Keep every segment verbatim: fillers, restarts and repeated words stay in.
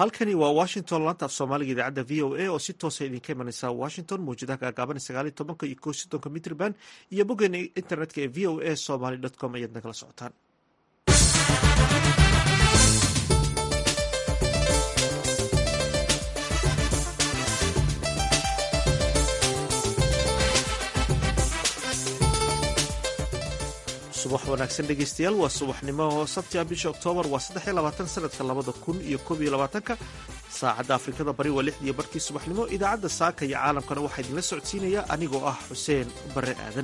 halkani waa washington laanta af soomaaliga idaacadda v o a oo si toosa idinka imanaysa washington mawjadaha gaagaaban sagaaliyo tobanka iyo ko soddonka mitrban iyo boggeena internetka ee v o a somaly dot com ayaad nagala socotaan. subax wanaagsan dhegeystayaal, waa subaxnimo sabti bisha oktoobar waa saddex iyo labaatan sanadka labada kun iyo koob iyo labaatanka. saacadda afrikada bari waa lixdiiyo barkii subaxnimo. idaacadda saaka iyo caalamkana waxaa idinla socodsiinaya anigoo ah xuseen bare aadan.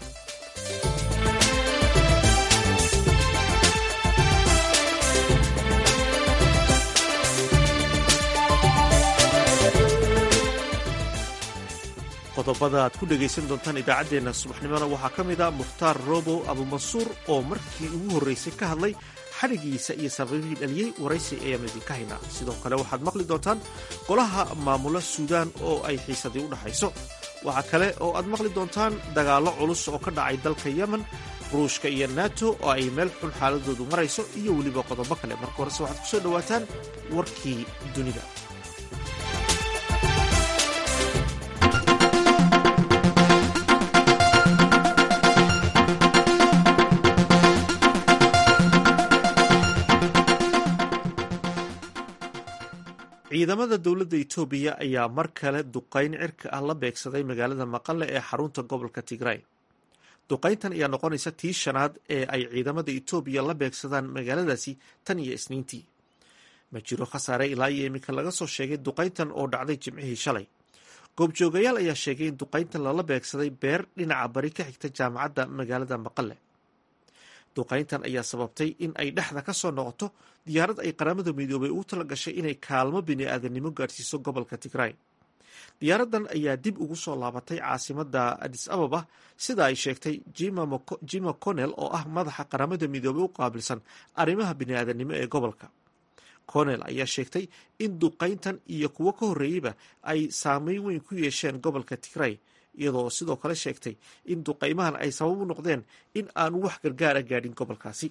qodobada aad ku dhegaysan doontaan idaacaddeenna subaxnimona waxaa ka mid a mukhtaar robow abumansuur oo markii ugu horraysay ka hadlay xadhigiisa iyo sababihii dhaliyey waraysi ayaanu idinka haynaa. sidoo kale waxaad maqli doontaan golaha maamula suudaan oo ay xiisadii u dhaxayso. waxaa kale oo aad maqli doontaan dagaallo culus oo ka dhacay dalka yemen, ruushka iyo nato oo ay meel xun xaaladoodu marayso iyo weliba qodobo kale. marka horese waxaad ku soo dhowaataan warkii dunida. ciidamada dowladda itoobiya ayaa mar kale duqayn cirka ah la beegsaday magaalada maqale ee xarunta gobolka tigray. duqayntan ayaa noqonaysa tii shanaad ee ay ciidamada itoobiya la beegsadaan magaaladaasi tan iyo isniintii. ma jiro khasaare ilaa iyo iminka laga soo sheegay duqayntan oo dhacday jimcihii shalay. goobjoogayaal ayaa sheegay in duqayntan lala beegsaday beer dhinaca bari ka xigta jaamacadda magaalada maqale. duqayntan ayaa sababtay in ay dhexda ka soo noqoto diyaarad ay qaramada midoobay ugu tala gashay inay kaalmo bini-aadanimo gaadhsiiso gobolka tigray. diyaaraddan ayaa dib ugu soo laabatay caasimadda adis ababa sida ay sheegtay jima conel oo ah madaxa qaramada midoobey u qaabilsan arrimaha bini-aadanimo ee gobolka. conel ayaa sheegtay in duqayntan iyo kuwo ka horreeyeyba ay saameyn weyn ku yeesheen gobolka tigray, iyadoo sidoo kale sheegtay in duqaymahan ay sabab u noqdeen in aanu wax gargaara gaadhin gobolkaasi.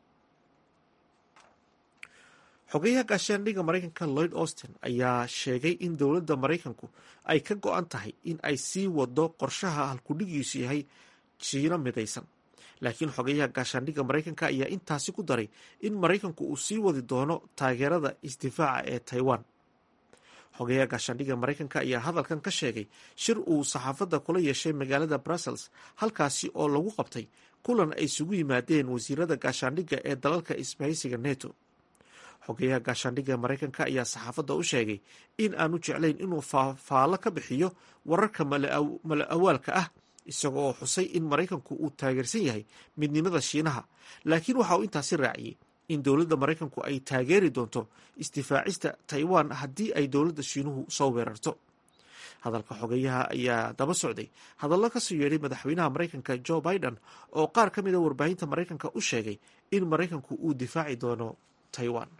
xogeyaha gaashaandhigga maraykanka lloyd austin ayaa sheegay in dowladda maraykanku ay ka go-an tahay in ay sii wado qorshaha halkudhigiisu yahay jiino midaysan. laakiin xogeyaha gaashaandhigga maraykanka ayaa intaasi ku daray in maraykanku uu sii wadi doono taageerada isdifaaca ee taiwan. xogeyaha gaashaandhigga maraykanka ayaa hadalkan ka sheegay shir uu saxaafadda kula yeeshay magaalada brussels, halkaasi oo lagu qabtay kulan ay isugu yimaadeen wasiirada gaashaandhigga ee dalalka isbahaysiga neto. xogeyaha gaashaandhigga maraykanka ayaa saxaafadda u sheegay in aanu jeclayn inuu faallo ka bixiyo wararka mala awaalka ah, isaga oo xusay in maraykanku uu taageersan yahay midnimada shiinaha, laakiin waxa uu intaasi raaciyey in dowladda maraykanku ay taageeri doonto isdifaacista taiwan haddii ay dowladda shiinuhu soo weerarto. hadalka xogeyaha ayaa daba socday hadallo kasoo yeedhay madaxweynaha maraykanka joe biden oo qaar ka mid a warbaahinta maraykanka u sheegay in maraykanku uu difaaci doono taiwan.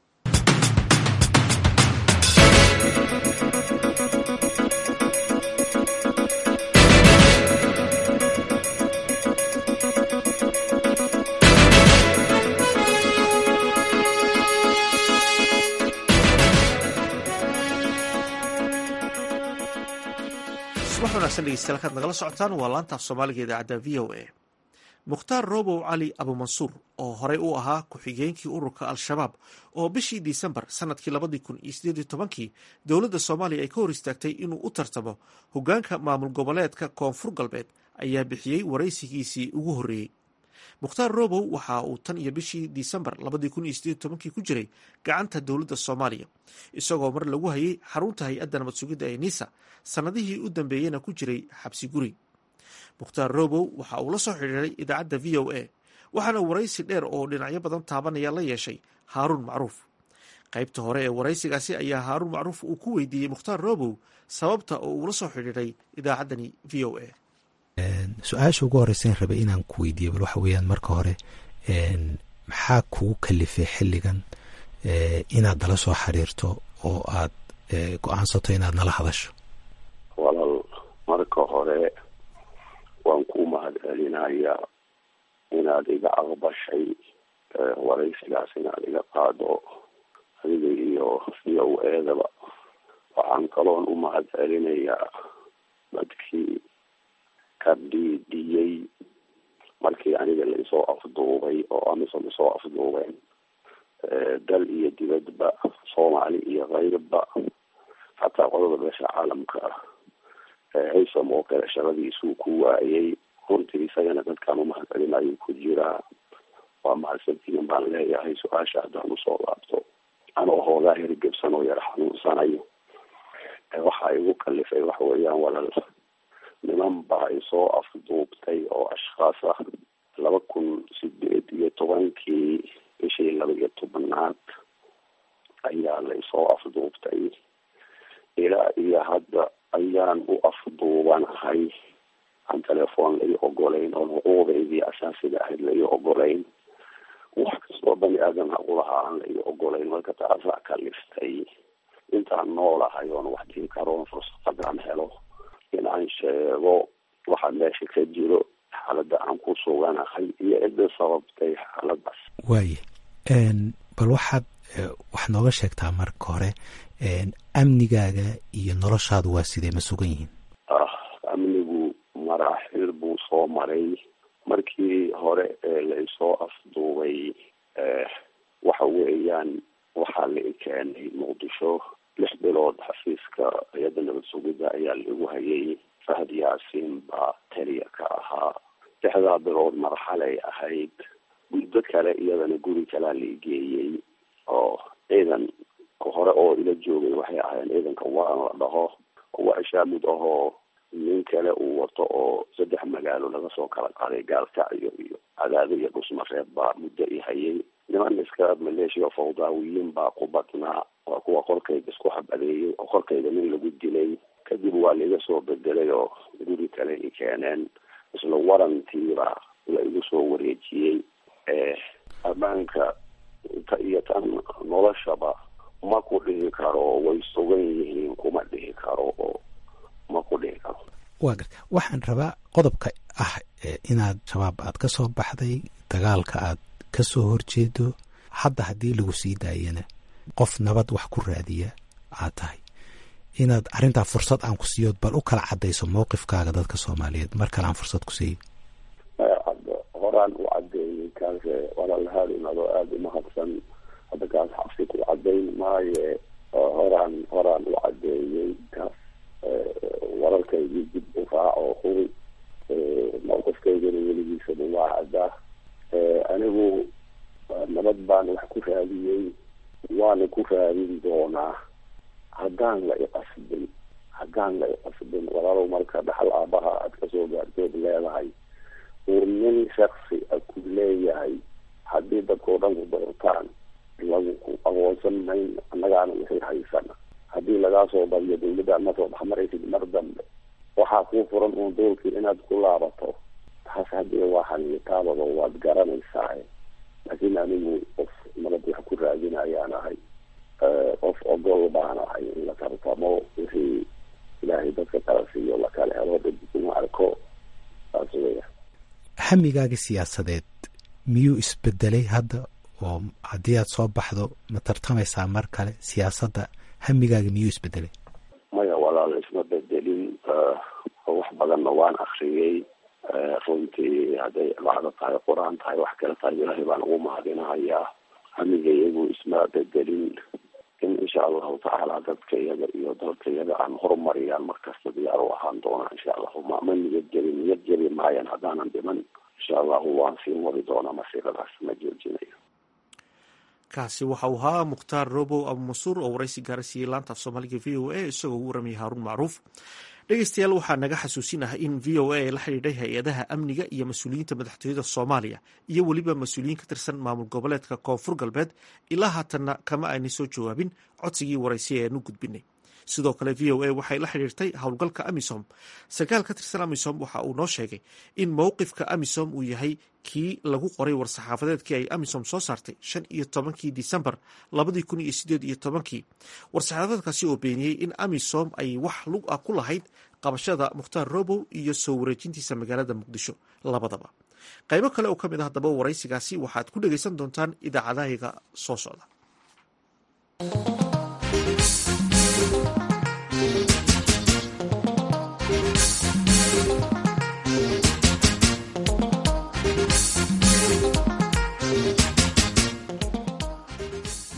subax wanaagsan dhegeystayaal, kaad nagala socotaan waa laanta af soomaaliga idaacadda v o a. mukhtaar robow cali abumansuur oo horey u ahaa ku-xigeenkii ururka al-shabaab oo bishii disembar sanadkii labadii kun iyo sideed iyo tobankii dowladda soomaaliya ay ka hor istaagtay inuu u tartamo hoggaanka maamul goboleedka koonfur galbeed ayaa bixiyey waraysigiisii ugu horreeyey. mukhtaar robow waxa uu tan iyo bishii disembar labadii kun iyo sideed iyo tobankii ku jiray gacanta dowladda soomaaliya, isagoo mar lagu hayay xarunta hay-adda nabad sugidda ee nisa, sannadihii u dambeeyena ku jiray xabsi guri. mukhtaar robow waxa uu la soo xidhiiray idaacadda v o a, waxaana waraysi dheer oo dhinacyo badan taabanaya la yeeshay haaruun macruuf. qaybta hore ee waraysigaasi ayaa haaruun macruuf uu ku weydiiyey mukhtaar robow sababta oo uu la soo xidhiiray idaacaddani v o a. su-aasha ugu horeysan rabay inaan ku weydiiyo bal waxa weeyaan marka hore maxaa kugu kalifay xilligan inaad nala soo xiriirto oo aad go-aansato inaad nala hadasho? walaal, marka hore waan ku mahad celinaya inaad iga aqbashay waraysigaas inaad iga qaado adiga iyo v o edaba. waxaan kaloon u mahad celinayaa dadkii ka dhiidhiyey markii aniga la isoo afduubay oo amisom isoo afduubeen dal iyo dibadba, soomaali iyo kayrba, hataa qodada beesha caalamka haysom oo kale shaqadiisuu ku waayey. runtii isagana dadkaan u mahad celinayo ku jiraa. waa mahadsantihiin baan leeyahay. su-aasha haddaan usoo laabto anoo hoogaa hirgebsan oo yar xanuunsanayo, waxa igu kalifay waxa weeyaan walal niman baa isoo afduubtay oo ashkhaas ah laba kun sideed iyo tobankii bishii laba iyo tobanaad ayaa la isoo afduubtay. ilaa iyo hadda ayaan u afduubanahay. aan telefoon la ii ogolayn oo xuquuqdaydii asaasiga ahayd la ii ogolayn. wax kastoo bani aadan aqulahaa aan la ii ogolayn. marka taasaa kaliftay intaan noolahay oon wax dii karoon fursadaan helo in aan sheego waxa meesha ka jiro, xaaladda aan ku suganahay iyo cidda sababtay xaaladaas. waaye bal waxaad wax nooga sheegtaa marka hore amnigaaga iyo noloshaadu waa sidee ma sugan yihiin? ah amnigu maraaxil buu soo maray. markii hore ee la isoo afduubay waxa weeyaan waxaa la i keenay muqdisho. lix bilood xafiiska hay-adda nabad sugidda ayaa laigu hayay. fahad yaasiin baa taliya ka ahaa. lixdaa bilood marxalay ahayd. muddo kale iyadana guri kalaa la igeeyey oo ciidan hore oo ila joogay waxay ahaayeen ciidanka waran la dhaho. waa shaamud ahoo nin kale uu wato oo saddex magaalo laga soo kala qaaday, gaalkacyo iyo cadaado iyo dhusmareeb baa muddo i hayay. niman iska maleeshiya fawdaawiyiin baa ku badnaa. waa kuwa qorkayga isku xabadeeyey oo qorkayga nin lagu dilay. kadib waa laiga soo bedelay oo guri kale i keeneen. isla warantiibaa la igu soo wareejiyey. ammaanka ta iyo tan noloshaba ma ku dhihi karo way sugan yihiin, kuma dhihi karo oo ma ku dhihi karo. waa garta waxaan rabaa qodobka ah inaad shabaab aad ka soo baxday, dagaalka aad ka soo horjeedo, hadda haddii lagu sii daayana qof nabad wax ku raadiya aad tahay, inaad arrintaa fursad aan ku siiyo bal u kala caddayso mowqifkaaga dadka Soomaaliyeed mar kale aan fursad ku siiyo. horaan u cadeeyey kaas walaalahaad inadoo aada u mahadsan. hadda kaas xabsi ku cadayn maaye horaan horaan u cadeeyey kaas wararkaygii dib u raaco huri mowqifkaygana weligiisaba waa caddaa. anigu nabad baan wax ku raadiyey, waana ku raadin doonaa haddaan la iqasbin haddaan la iqasbin walaalow marka dhaxal aabaha aad kasoo gaarteed leedahay uu nin shaksi a ku leeyahay haddii dadkao dhan ku doortaan lagu ku aqoonsan mayn annagaana wixii haysana. haddii lagaa soo badiyo dawladda ma soo baxmaraysid mar dambe waxaa kuu furan uun doolkii inaad ku laabato. taas haddii waa xaniitaabado waad garanaysaa. laakiin anigu qof nabad wax ku raadinayaan ahay. qof ogol baan ahay in la tartamo wixii ilaahay dadka kala siiyo lakala helo dad uma arko. saas weya hamigaaga siyaasadeed miyuu isbedelay hadda oo haddii aad soo baxdo ma tartamaysaa mar kale siyaasadda? hamigaaga miyuu isbedelay? maya walaal isma bedelin. wax badanna waan akriyey. runtii hadday bacdo tahay qur-aan tahay wax kale tahay ilaahay baan ugu mahadinahayaa. hamiga iyagu isma bedelin. in insha allahu tacaala dadka iyaga iyo dalka iyaga aan horumariyaan markasta diyaar u ahaan doonaa insha allahu. ma ma niyad jeli niyad jeli maayan haddaanan dhiman insha allahu waan sii wari doonaa masiiradaas ma joojinayo. kaasi waxa uu ahaa mukhtaar robow abumasuur oo waraysi gaara siiyey laanta af soomaaliga v o a isagoo ugu waramayay haaruun macruuf. dhegeystayaal waxaa naga xasuusinaha in v o a ay la xidhiidhay hay-adaha amniga iyo mas-uuliyiinta madaxtooyada Soomaaliya iyo weliba mas-uuliyiin ka tirsan maamul goboleedka koonfur galbeed ilaa haatanna kama aynay soo jawaabin codsigii waraysi ee aanu gudbinay. sidoo kale v o a waxay la xidhiirtay howlgalka amisom. sarkaal ka tirsan amisom waxa uu noo sheegay in mowqifka amisom uu yahay kii lagu qoray war-saxaafadeedkii ay amisom soo saartay shan iyo tobankii disembar labadii kun iyo sideed iyo tobankii. war-saxaafadeedkaasi oo beeniyey in amisom ay wax lug ah ku lahayd qabashada mukhtaar robow iyo soo wareejintiisa magaalada muqdisho labadaba. qaybo kale oo ka mid ah haddaba waraysigaasi waxaad ku dhegaysan doontaan idaacadahayaga soo socda.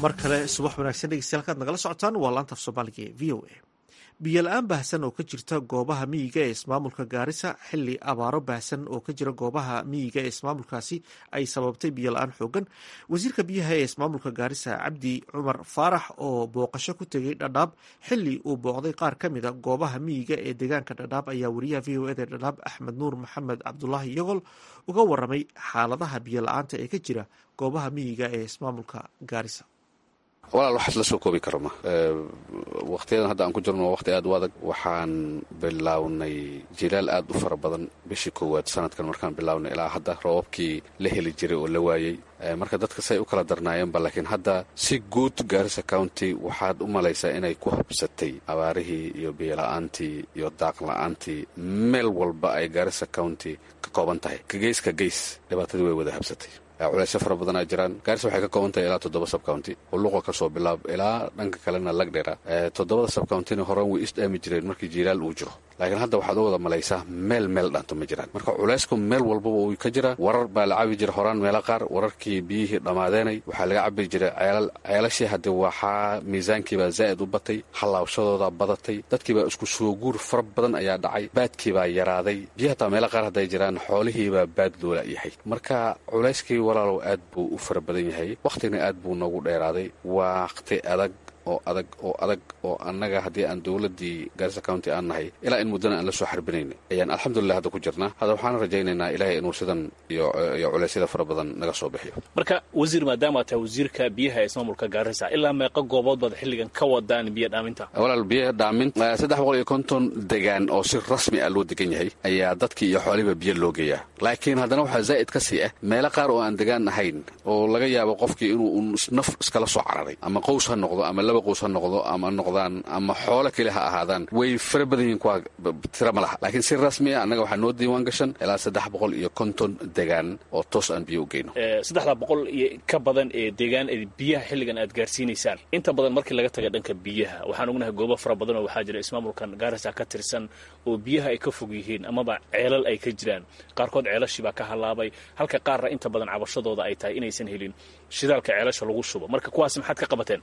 mar kale subax wanaagsan dhegeystayaal kaad nagala socotaan waa laanta af soomaaliga ee v o a biyo la-aan baahsan oo ka jirta goobaha miyiga ee ismaamulka gaarisa xili abaaro baahsan oo ka jira goobaha miyiga ee ismaamulkaasi ay sababtay biyo la-aan xoogan wasiirka biyaha ee ismaamulka gaarisa cabdi cumar faarax oo booqasho ku tegay dhadhaab xili uu booqday qaar ka mida goobaha miyiga ee deegaanka dhadhaab ayaa wariyaha v o eda dhadhaab axmed nuur maxamed cabdulaahi yagol uga waramay xaaladaha biyo la-aanta ee ka jira goobaha miyiga ee ismaamulka gaarisa. walaal waxaad la soo koobi karo ma waqtiyadan hadda aan ku jirno waa waqti aad u adag. waxaan bilownay jilaal aad u fara badan bishii koowaad sanadkan markaan bilownay ilaa hadda roobabkii la heli jiray oo la waayey marka dadka say u kala darnaayeenba laakiin hadda si guud Garissa County waxaad u malaysaa inay ku habsatay abaarihii iyo biyo-la-aantii iyo daaq-la-aantii meel walba ay Garissa County ka kooban tahay ka geys ka geys dhibaatadii way wada habsatay. culaysyo fara badan ay jiraan. Garissa waxay ka kooban tahay ilaa toddoba sub-county oo luqa ka soo bilaab ilaa dhanka kalena Lagdera. toddobada sub-countyna horaan way isdhaami jireen markii jiilaal uu jiro laakiin hadda waxaad u wada malaysaa meel meel dhaanto ma jiraan. marka culaysku meel walbaba uu ka jira. warar baa la cabi jira horaan meelo qaar wararkii biyihii dhammaadeenay waxaa laga cabi jiray ceelal ceelashii hadda waxaa miisaankiibaa zaa'id u batay halaabshadoodaa badatay dadkiibaa isku soo guur fara badan ayaa dhacay baadkiibaa yaraaday biyo hataa meelo qaar hadday jiraan xoolihiibaa baad loola yahay. marka culayskii walaalow aad buu u fara badan yahay wakhtigna aad buu noogu dheeraaday. wakhti adag oo adag oo adag oo annaga haddii aan dowladdii Garissa County aan nahay ilaa in muddana aan la soo xarbinaynay ayaan alxamdulilah hadda ku jirnaa. hadda waxaan rajaynaynaa ilaahay inuu sidan iyo iyo culeysyada fara badan naga soo bixiyo. marka wasiir maadaama tahay wasiirka biyaha ee ismaamulka Garissa ilaa meeqa goobood baad xilligan ka wadaan biyo dhaaminta? walaal biyo dhaamin saddex boqol iyo konton degaan oo si rasmi ah loo degan yahay ayaa dadkii iyo xooliba biyo loo geeyaa. laakiin haddana waxaa zaa'id ka sii ah meelo qaar oo aan degaan ahayn oo laga yaabo qofkii inuu naf iskala soo cararay ama qows ha noqdo ama laba qows ha noqdo ama noqdaan ama xoolo kale ha ahaadaan way fara badan yihiin kuwa tira ma laha. laakiin si rasmi ah annaga waxaa noo diiwaan gashan ilaa saddex boqol iyo konton degaan oo toos aan biyo u geyno. saddexda boqol iyo ka badan ee deegaan ee biyaha xilligan aad gaarsiinaysaan inta badan markii laga taga dhanka biyaha waxaan ognahay goobo fara badan oo waxaa jira ismaamulkan Garissa ka tirsan oo biyaha ay ka fog yihiin amaba ceelal ay ka jiraan. qaarkood ceelashii baa ka halaabay halka qaarna inta badan cabashadooda ay tahay inaysan helin shidaalka ceelasha lagu shubo. marka kuwaas maxaad ka qabateen?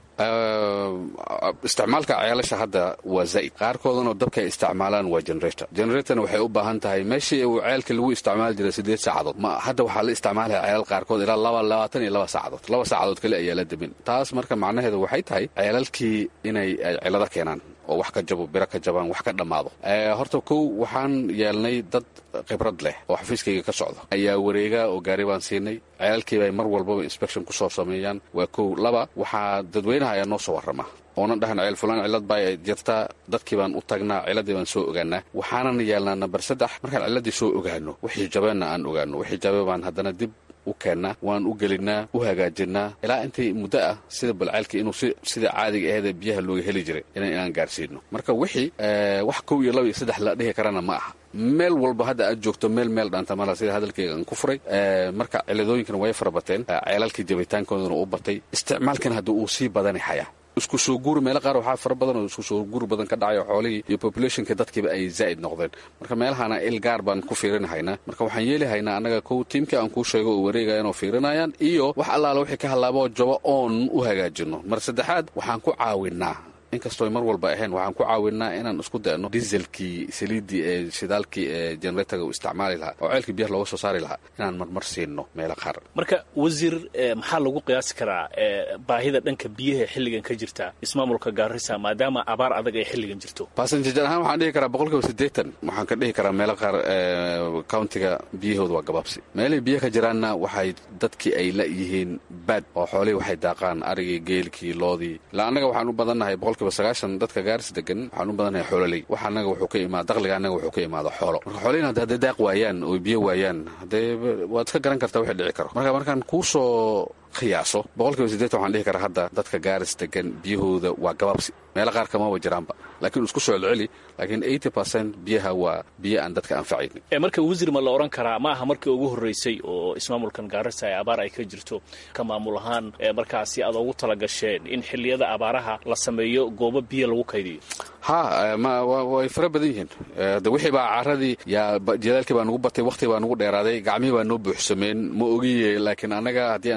isticmaalka ceelasha hadda waa zaa'id. qaarkoodana dabka ay isticmaalaan waa generator. generatorna waxay u baahan tahay meeshii uu ceelka lagu isticmaali jiray siddeed saacadood ma hadda waxaa la isticmaalaya ceelal qaarkood ilaa laba labaatan iyo laba saacadood laba saacadood kale ayaa la demin. taas marka macnaheedu waxay tahay ceelalkii inay cilado keenaan oo wax ka jabo biro ka jabaan wax ka dhammaado. horta kow waxaan yeelnay dad khibrad leh oo xafiiskayga ka socda ayaa wareega oo gaari baan siinay ceelalkiiba ay mar walbaba inspection ku soo sameeyaan. waa kow. laba waxaa dadweynaha ayaa noo soo warrama oonan dhahan ceel fulaan cilad baa jirta dadkii baan u tagnaa ciladii baan soo ogaanaa. waxaanan yeelnaa nambar saddex markaan ciladii soo ogaano wixii jabeenna aan ogaano wixii jabe baan haddana dib u keennaa waan u gelinaa u hagaajinaa ilaa intay muddo ah sida balceelka inuu sida caadiga aheedee biyaha looga heli jiray inaan gaarsiino. marka wixii wax kow iyo laba iyo saddex la dhihi karana ma aha. meel walba hadda aad joogto meel meel dhaanta mala sida hadalkayga aan ku furay. marka ciladooyinkana way fara bateen ceelalkii jabitaankoodana u batay isticmaalkan hadda uu sii badani hayaa. isku soo guuri meelo qaar waxaa fara badan oo isku soo guur badan ka dhacayo xoolihii iyo populationka dadkiiba ay zaa'id noqdeen. marka meelahana il gaar baan ku fiirinahaynaa. marka waxaan yeelihaynaa annaga kow tiimkii aan kuu sheego oo wareegaya inoo fiirinayaan iyo wax allaala wixii ka halaabo jabo oon u hagaajino. mar saddexaad waxaan ku caawinaa inkastoo mar walba ahayn waxaan ku caawinaa inaan isku dayno dieselkii saliiddii ee shidaalkii ee generatorga uu isticmaali lahaa oo ceelkii biyaha looga soo saari lahaa inaan marmar siino meelo qaar. marka wasiir maxaa lagu qiyaasi karaa baahida dhanka biyaha xilligan ka jirta ismaamulka Garissa maadaama abaar adag ay xilligan jirto? passenger ahaan waxaan dhihi karaa boqolkiiba siddeetan waxaan ka dhihi karaa meelo qaar countiga biyahooda waa gabaabsi. meelay biyo ka jiraanna waxay dadkii ay la yihiin baad oo xoolihii waxay daaqaan arigii geelkii loodii. la annaga waxaan u badannahay sagaashan dadka Garissa degan waxaan u badanahay xoololey. waxa anaga wuxuu ka imaada dakhliga anaga wuxuu ka imaada xoolo. marka xoolihina hadday daaq waayaan oo biyo waayaan hadee waad ka garan kartaa wixii dhici karo. marka markaan kuu soo qiyaaso boqolkiiba siddeetan waxaan dhihi karaa hadda dadka Garissa degan biyahooda waa gabaabsi. meelo qaar kamaba jiraanba laakiin isku soo celceli laakiin eighty percent biyaha waa biyo aan dadka anfacaynin. marka wasiir ma la oran karaa ma aha markii ugu horreysay oo ismaamulkan Garissa ay abaar ay ka jirto ka maamul ahaan markaasi aad ugu talagasheen in xilliyada abaaraha la sameeyo goobo biyo lagu kaydiyo? ha ma way fara badan yihiin. wixii baa caradii yaa jadaalkii baa nugu batay waqti baa nugu dheeraaday gacmihii baa noo buuxsameen ma ogiye laakiin annaga haddii aan dowlad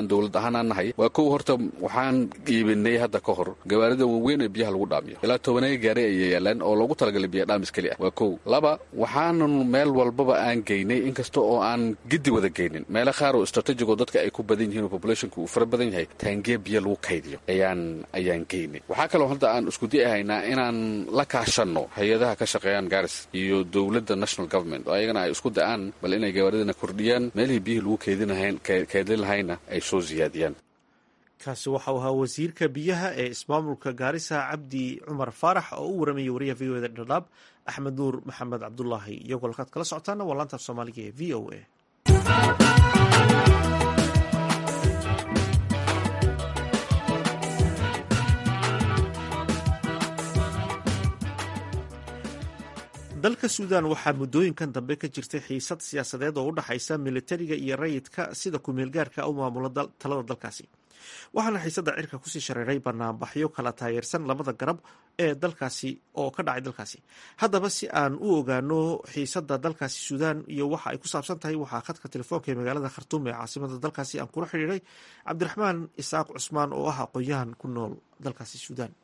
ahaan nahay waa kow horta waxaan iibinay hadda ka hor gawaarida waaweyn ee biyaha lagu dhaamiyo ilaa tobanay gaari ay yaalaan oo loogu talagalay biyo dhaamis keli ah waa kow laba waxaanan meel walbaba aan geynay inkasta oo aan gidi wada geynin meelo qaar oo strategic oo dadka ay ku badan yihiin oo populationku uu fara badan yahay taangiya biyo lagu kaydiyo ayaan ayaan geynay waxaa kaloo hadda aan isku diyahaynaa inaan la kaashanno hay-adaha ka shaqeeyaan gaaris iyo dowladda national government oo ayagana ay isku da'aan bal inay gawaaridana kordhiyaan meelihii biyihii lagu keydinahayn keydin lahayna ay soo siyaadiyaan kaasi waxau ahaa wasiirka biyaha ee ismaamulka gaarisa cabdi cumar faarax oo u waramayay wariyaha v o eda dhadhaab axmed nuur maxamed cabdulaahi iyagoo halkaad kala socotaana waa laanta af soomaaliga ee v o a dalka suudaan waxaa muddooyinkan dambe ka jirtay xiisad siyaasadeed oo u dhaxaysa militariga iyo rayidka sida ku-meelgaarka u maamula talada dalkaasi waxaana xiisadda cirka kusii shareeray banaanbaxyo kala taageersan labada garab ee dalkaasi oo ka dhacay dalkaasi haddaba si aan u ogaano xiisadda dalkaasi suudaan iyo waxa ay ku saabsan tahay waxaa khadka telefoonka ee magaalada khartuum ee caasimada dalkaasi aan kula xidhiiray cabdiraxmaan isaaq cusmaan oo ah aqoon-yahan ku nool dalkaasi suudaan.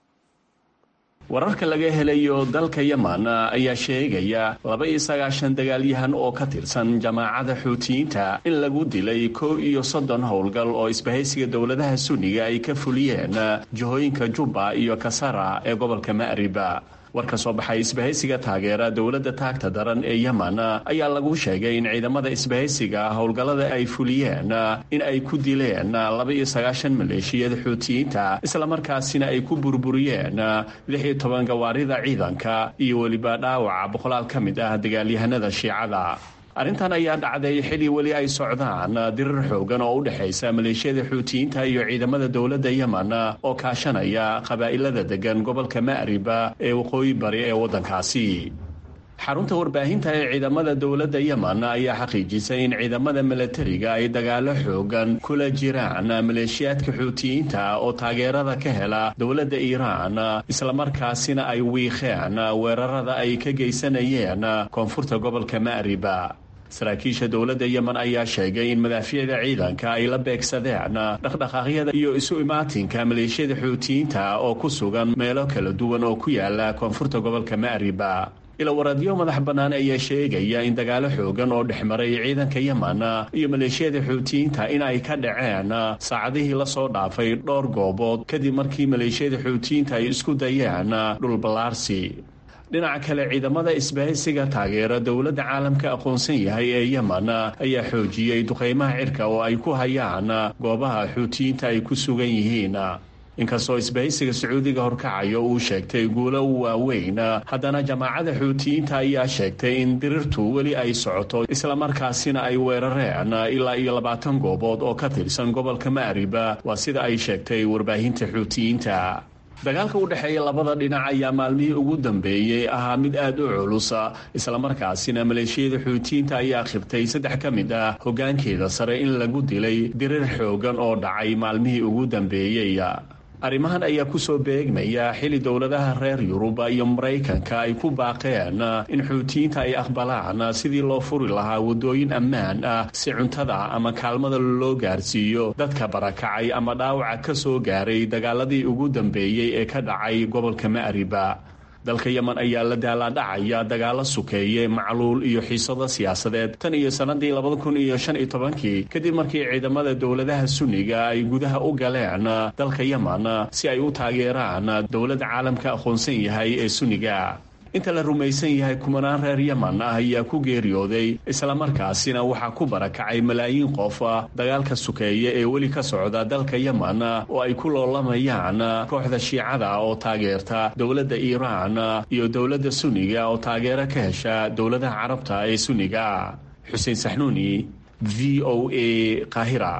wararka laga helayo dalka Yemen ayaa sheegaya laba iyo sagaashan dagaalyahan oo ka tirsan jamaacada xuutiyiinta in lagu dilay kow iyo soddon howlgal oo isbahaysiga dowladaha Sunniga ay ka fuliyeen jihooyinka Juba iyo Kasara ee gobolka Ma'riba. warka soo baxay isbahaysiga taageera dowladda taagta daran ee Yemen ayaa lagu sheegay in ciidamada isbahaysiga howlgallada ay fuliyeen in ay ku dileen laba iyo sagaashan maleeshiyada xuutiyiinta isla markaasina ay ku burburiyeen lix iyo toban gawaarida ciidanka iyo weliba dhaawaca boqolaal ka mid ah dagaalyahanada shiicada. arrintan ayaa dhacday xilli weli ay socdaan dirir xoogan oo u dhexaysa maleeshiyada xuutiyiinta iyo ciidamada dowladda Yemen oo kaashanaya qabaa'ilada degan gobolka Ma'riba ee waqooyi bari ee waddankaasi. xarunta warbaahinta ee ciidamada dowladda Yemen ayaa xaqiijisay in ciidamada militariga ay dagaalo xoogan kula jiraan maleeshiyaadka xuutiyiinta oo taageerada ka hela dowladda Iiraan isla markaasina ay wiiqeen weerarada ay ka geysanayeen koonfurta gobolka Ma'riba. saraakiisha dowladda Yemen ayaa sheegay in madaafiicda ciidanka ay la beegsadeen dhaqdhaqaaqyada iyo isu imaatinka maleeshiyada xuutiyiinta oo ku sugan meelo kala duwan oo ku yaala koonfurta gobolka Ma'riba. ila waradyo madax bannaan ayaa sheegaya in dagaalo xoogan oo dhexmaray ciidanka Yemen iyo maleeshiyada xuutiyiinta in ay ka dhaceen saacadihii la soo dhaafay dhowr goobood kadib markii maleeshiyada xuutiyiinta ay isku dayeen dhul ballaarsi. dhinaca kale ciidamada isbahaysiga taageera dowladda caalamka aqoonsan yahay ee Yemen ayaa xoojiyey duqeymaha cirka oo ay ku hayaan goobaha xuutiyiinta ay ku sugan yihiin. inkastoo isbahaysiga Sacuudiga horkacayo uu sheegtay guulo waaweyn haddana jamaacada xuutiyiinta ayaa sheegtay in dirirtu weli ay socoto isla markaasina ay weerareen ilaa iyo labaatan goobood oo ka tirsan gobolka Ma'riba waa sida ay sheegtay warbaahinta xuutiyiinta. dagaalka u dhexeeya labada dhinac ayaa maalmihii ugu dambeeyey ahaa mid aad u culus isla markaasina maleeshiyada xuutiyiinta ayaa khibtay saddex ka mid ah hoggaankeeda sare in lagu dilay dirir xoogan oo dhacay maalmihii ugu dambeeyey. arrimahan ayaa ku soo beegmaya xilli dowladaha reer Yuruba iyo Maraykanka ay ku baaqeen in xuutiyiinta ay aqbalaan sidii loo furi lahaa wadooyin ammaan ah si cuntada ama kaalmada loo gaarsiiyo dadka barakacay ama dhaawaca ka soo gaaray dagaaladii ugu dambeeyey ee ka dhacay gobolka Ma'riba. dalka Yemen ayaa la daaladhacaya dagaalo sukeeye macluul iyo xiisado siyaasadeed tan iyo sanadii laba kun iyo shan iyo tobankii kadib markii ciidamada dowladaha Sunniga ay gudaha u galeen dalka Yemen si ay u taageeraan dowladda caalamka aqoonsan yahay ee Sunniga. inta la rumaysan yahay kumanaan reer Yemen ah ayaa ku geeriyooday isla markaasina waxaa ku barakacay malaayiin qof dagaalka sukeeye ee weli ka socda dalka Yemen oo ay ku loolamayaan kooxda shiicada oo taageerta dowladda Iiraan iyo dowladda Sunniga oo taageero ka hesha dowladaha Carabta ee Sunniga. Xuseen Saxnuuni, V O A, Qaahira.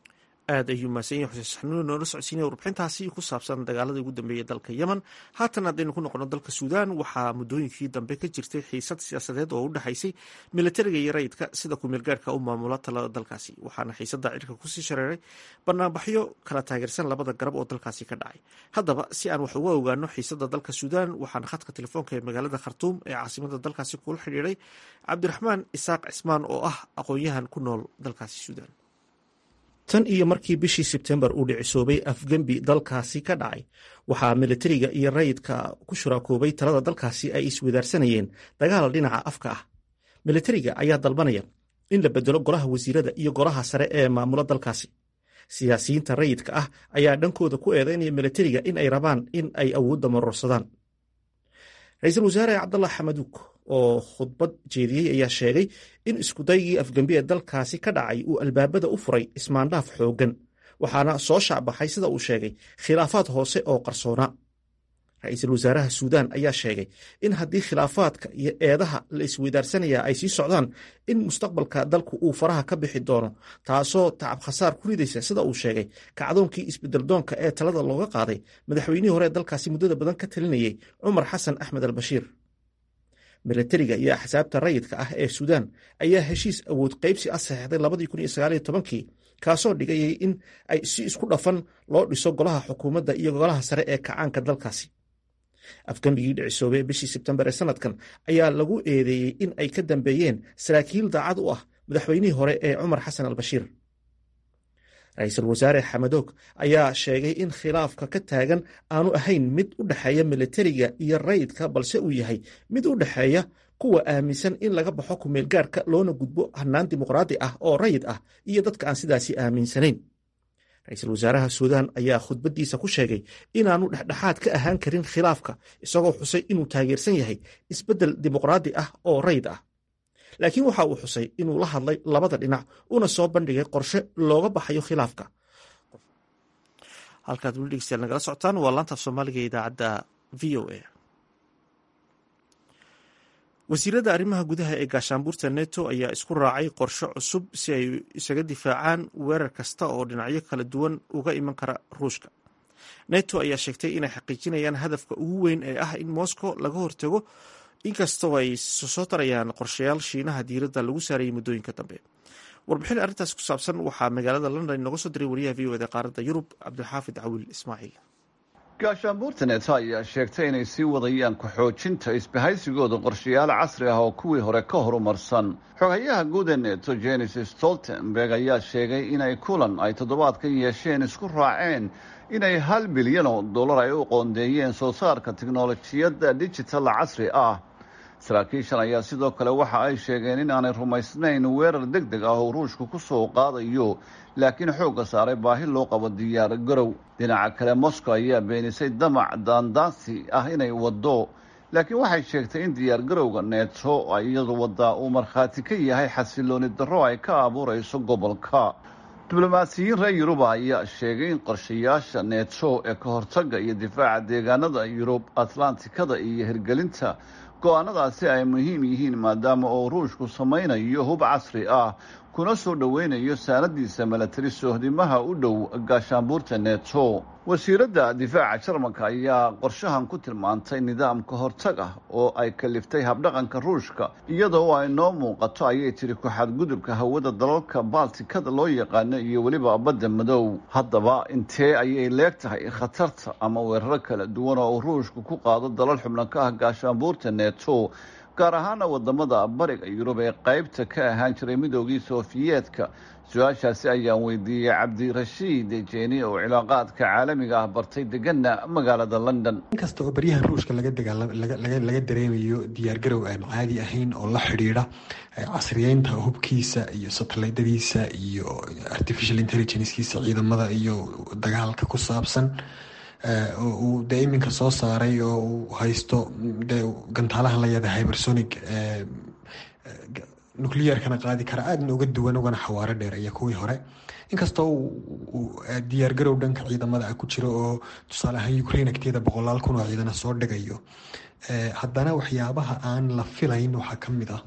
aad ayuu mahadsan yahay xuseen saxnuuni noola socodsiinaya warbixintaasi ku saabsan dagaaladii ugu dambeeyay dalka Yemen. haatan haddaynu ku noqono dalka Suudaan waxaa muddooyinkii dambe ka jirtay xiisad siyaasadeed oo u dhexaysay militariga iyo rayidka sida ku-meelgaarka u maamula talada dalkaasi waxaana xiisadda cirka kusii shareeray banaanbaxyo kala taageersan labada garab oo dalkaasi ka dhacay. haddaba si aan wax uga ogaano xiisadda dalka Suudaan waxaana khadka telefoonka ee magaalada Khartuum ee caasimada dalkaasi kula xidhiiray cabdiraxmaan isaaq cismaan oo ah aqoon-yahan ku nool dalkaasi Suudaan. tan iyo markii bishii sebtembar uu dhicisoobay afgembi dalkaasi ka dhacay waxaa militariga iyo rayidka ku shuraakoobay talada dalkaasi ay iswadaarsanayeen dagaal dhinaca afka ah. militariga ayaa dalbanaya in la bedelo golaha wasiirada iyo golaha sare ee maamula dalkaasi. siyaasiyiinta rayidka ah ayaa dhankooda ku eedaynaya militariga in ay rabaan in ay awoodda marorsadaan. ra-iisul wasaare cabdallah xamaduuk oo khudbad jeediyey ayaa sheegay in iskudaygii afgembi ee dalkaasi ka dhacay uu albaabada u furay ismaandhaaf xooggan, waxaana soo shaacbaxay sida uu sheegay khilaafaad hoose oo qarsoona. ra-iisul wasaaraha suudaan ayaa sheegay in haddii khilaafaadka iyo eedaha la isweydaarsanaya ay sii socdaan in mustaqbalka dalku uu faraha ka bixi doono, taasoo tacab khasaar ku ridaysa sida uu sheegay kacdoonkii isbedeldoonka ee talada looga qaaday madaxweynihii hore dalkaasi muddada badan ka talinayay cumar xasan axmed albashiir. militariga iyo axsaabta rayidka ah ee suudaan ayaa heshiis awood qaybsi ah saxeixday labadii kun iyo sagaal iyo tobankii kaasoo dhigayay in ay si isku dhafan loo dhiso golaha xukuumadda iyo golaha sare ee kacaanka dalkaasi. afgembigii dhicisoobay bishii sebtembar ee sanadkan ayaa lagu eedeeyey in ay ka dambeeyeen saraakiil daacad u ah madaxweynihii hore ee cumar xasan albashiir. ra-iisul wasaare xamadoog ayaa sheegay in khilaafka ka taagan aanu ahayn mid u dhexeeya militariga iyo rayidka, balse uu yahay mid u dhexeeya kuwa aaminsan in laga baxo kumeelgaarka loona gudbo hannaan dimuqraadi ah oo rayid ah iyo dadka aan sidaasi aaminsanayn. ra-iisul wasaaraha suudaan ayaa khudbaddiisa ku sheegay inaanu dhexdhexaad ka ahaan karin khilaafka, isagoo xusay inuu taageersan yahay isbeddel dimuqraadi ah oo rayid ah. laakiin waxa uu xusay inuu la hadlay labada dhinac una soo bandhigay qorshe looga baxayo khilaafka. halkaad weli dhegeystayaal nagala socotaan waa laanta af soomaaliga ee idaacadda v o a. wasiirada arrimaha gudaha ee gaashaanbuurta neto ayaa isku raacay qorshe cusub si ay isaga difaacaan weerar kasta oo dhinacyo kala duwan uga iman kara ruushka. neto ayaa sheegtay inay xaqiijinayaan hadafka ugu weyn ee ah in moscow laga hortago, inkastoo ay soo tarayaan qorshayaal shiinaha diiradda lagu saarayay muddooyinka dambe. warbixin arrintaas ku saabsan waxaa magaalada london inooga soo diray wariyaha v o eda qaaradda yurub cabdilxaafid cawiil ismaaciil. gaashaanbuurta neto ayaa sheegtay inay sii wadayaan ku-xoojinta isbahaysigooda qorshayaal casri ah oo kuwii hore ka horumarsan. xogayaha guud ee neto jenis stoltenberg ayaa sheegay inay kulan ay toddobaadkan yeesheen isku raaceen inay hal bilyan oo dollar ay u qoondeeyeen soo saarka tiknolojiyadda digital casri ah. saraakiishan ayaa sidoo kale waxa ay sheegeen in aanay rumaysnayn weerar deg deg ah oo ruushku ku soo qaadayo, laakiin xoogga saaray baahi loo qabo diyaar garow. dhinaca kale moscow ayaa beenisay damac daandaansi ah inay waddo, laakiin waxay sheegtay in diyaar garowga neto iyadu waddaa uu markhaati ka yahay xasilooni darro ay ka abuurayso gobolka. diblomaasiyiin reer yuruba ayaa sheegay in qorshayaasha neto ee ka hortagga iyo difaaca deegaanada yurub atlantikada iyo hirgelinta go-aanadaasi ay muhiim yihiin maadaama oo ruushku samaynayo hub casri ah kuna soo dhoweynayo saanadiisa milatari sohdimaha u dhow gaashaanbuurta neto. wasiiradda difaaca jarmalka ayaa qorshahan ku tilmaantay nidaamka hortag ah oo ay kaliftay habdhaqanka ruushka, iyadoo ay noo muuqato ayay tiri ku-xadgudubka hawada dalalka baltikada loo yaqaano iyo weliba badda madow. haddaba intee ayay leeg tahay khatarta ama weeraro kala duwan oo ruushku ku qaado dalal xubno ka ah gaashaanbuurta neto, gaar ahaana wadamada bariga yurub ee qaybta ka ahaan jiray midoogii sofiyeetka? su-aashaasi ayaan weydiiyey cabdirashiid jeeni oo cilaaqaadka caalamiga ah bartay degana magaalada london. inkasta oo baryahan ruushka laga laga dareemayo diyaargarow aan caadi ahayn oo la xidhiidha casriyeynta hubkiisa iyo satalaydadiisa iyo artificial intelligencekiisa ciidamada iyo dagaalka ku saabsan, uu dee iminka soo saaray oo uu haysto dee gantaalahan layada hybersonic nuclearkana qaadi kara aadna uga duwan ugana xawaaro dheer iyo kuwii hore. inkastoo uu diyaar garow dhanka ciidamada ah ku jiro oo tusaale ahaan ukraine agteeda boqolaal kun oo ciidana soo dhigayo, haddana waxyaabaha aan la filayn waxaa ka mid ah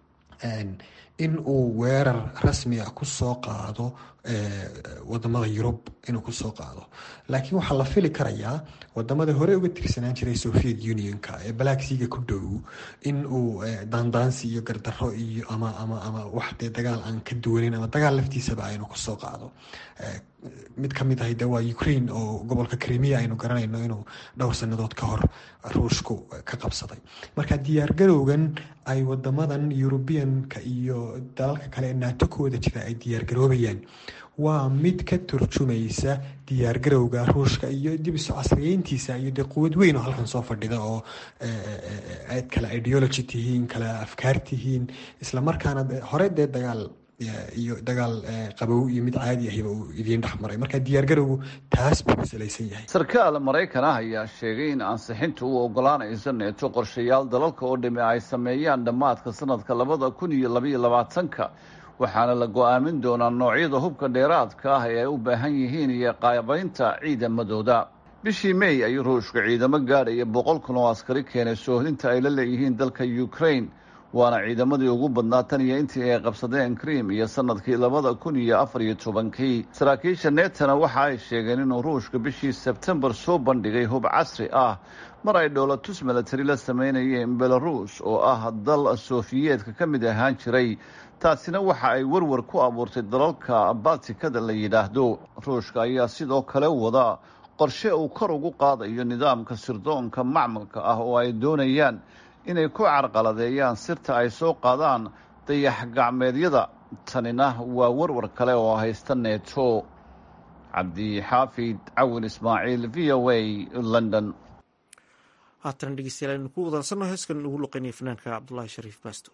in uu weerar rasmi ah ku soo qaado wadamada yurub inuu kusoo qaado. laakiin waxaa la fili karayaa wadamada hore uga tirsanaan jiray soviet unionka ee balagsiga ku dhow in uu daandaansi iyo gardaro iyo ama ama ama wax dee dagaal aan ka duwanin ama dagaal laftiisaba aynu kusoo qaado. mid ka mid ahay de waa ukraine oo gobolka crimea aynu garanayno inuu dhowr sanadood ka hor ruushku ka qabsaday. marka diyaar garowgan ay wadamadan yurubiyanka iyo dalalka kale ee nato ku wada jira ay diyaar garoobayaan waa mid ka turjumaysa diyaargarowga ruushka iyo dib isu casriyeyntiisa iyo dee quwad weyn oo halkan soo fadhida oo aad kala ideology tihiin kala afkaar tihiin islamarkaana hore dee dagaal iyo dagaal qabow iyo mid caadi ahiba uu idiin dhex maray marka diyaargarowgu taas buu ku salaysan yahay. sarkaal maraykan ah ayaa sheegay in ansixinta uu ogolaanayso neeto qorshayaal dalalka oo dhimi ay sameeyaan dhammaadka sanadka labada kun iyo labaiyo labaatanka waxaana la go-aamin doonaa noocyada hubka dheeraadka ah ee ay u baahan yihiin iyo qaabaynta ciidamadooda. bishii may ayuu ruushka ciidamo gaadhaya boqol kun oo askari keenay soohdinta ay la leeyihiin dalka Ukraine waana ciidamadii ugu badnaa tan iyo intii ay qabsadeen Crimea iyo sanadkii labada kun iyo afar iyo tobankii. saraakiisha neetana waxa ay sheegeen inuu ruushka bishii Sebtembar soo bandhigay hub casri ah mar ay dhoolatus military la sameynayeen Belarus oo ah dal Soofiyeedka ka mid ahaan jiray. taasina waxa ay warwar ku abuurtay dalalka Baltikada la yidhaahdo. ruushka ayaa sidoo kale wada qorshe uu kor ugu qaadayo nidaamka sirdoonka macmalka ah oo ay doonayaan inay ku carqaladeeyaan sirta ay soo qaadaan dayax gacmeedyada. tanina waa warwar kale oo haysta neeto. cabdi xaafid cawin ismaaciil v o a London. haatan dhegeystayaal aynu ku wadansano heeskan ugu luqeynaya fanaanka cabdullaahi shariif baasto.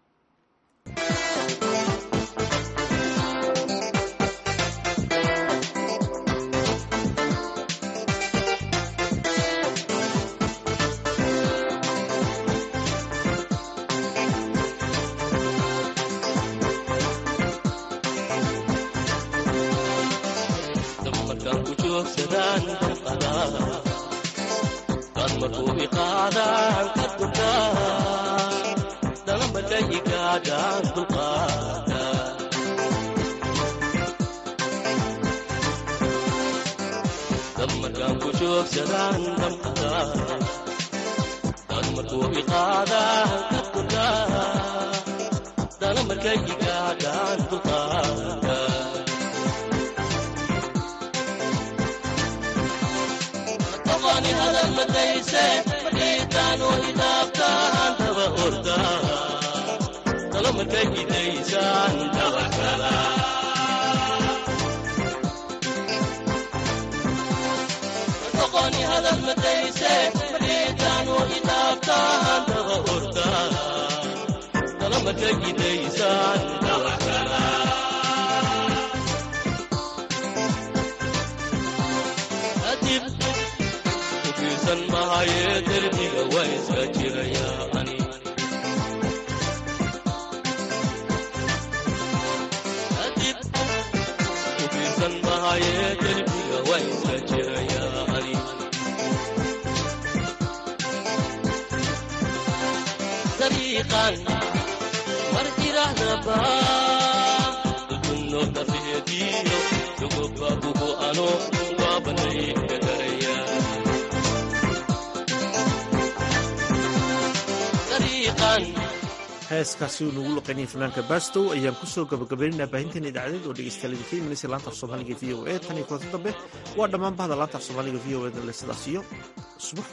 heeskaasi uu nagu luqeynaya fanaanka baastow ayaan kusoo gabagabaynaynaa baahinteena idaacadeed oo dhegeystayaal idinka imanaysa laanta af soomaaliga v o a tan iyo kulanti dambe waa dhammaan bahda laanta af soomaaliga v o a dale sidaas iyo subax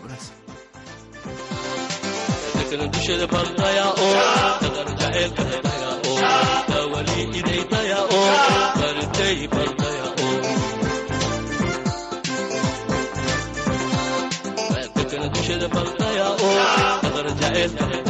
wanaagsan.